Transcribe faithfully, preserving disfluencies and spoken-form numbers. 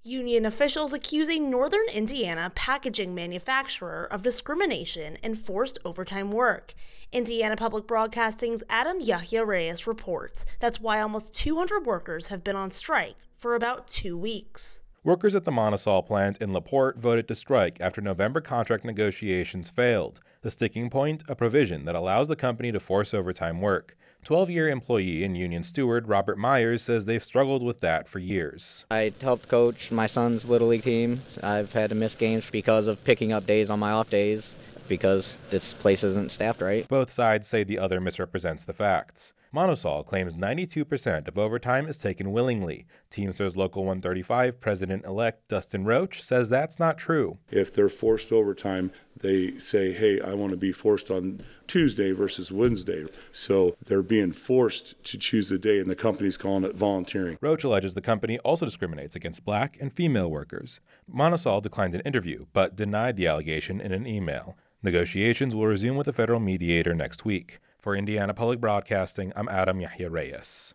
Union officials accuse a Northern Indiana packaging manufacturer of discrimination and forced overtime work. Indiana Public Broadcasting's Adam Yahya Reyes reports that's why almost two hundred workers have been on strike for about two weeks. Workers at the Monosol plant in LaPorte voted to strike after November contract negotiations failed. The sticking point, a provision that allows the company to force overtime work. twelve-year employee and union steward Robert Myers says they've struggled with that for years. I helped coach my son's Little League team. I've had to miss games because of picking up days on my off days because this place isn't staffed right. Both sides say the other misrepresents the facts. Monosol claims ninety-two percent of overtime is taken willingly. Teamsters Local one thirty-five President-elect Dustin Roach says that's not true. If they're forced overtime, they say, hey, I want to be forced on Tuesday versus Wednesday. So they're being forced to choose the day, and the company's calling it volunteering. Roach alleges the company also discriminates against black and female workers. Monosol declined an interview, but denied the allegation in an email. Negotiations will resume with a federal mediator next week. For Indiana Public Broadcasting, I'm Adam Yahya Reyes.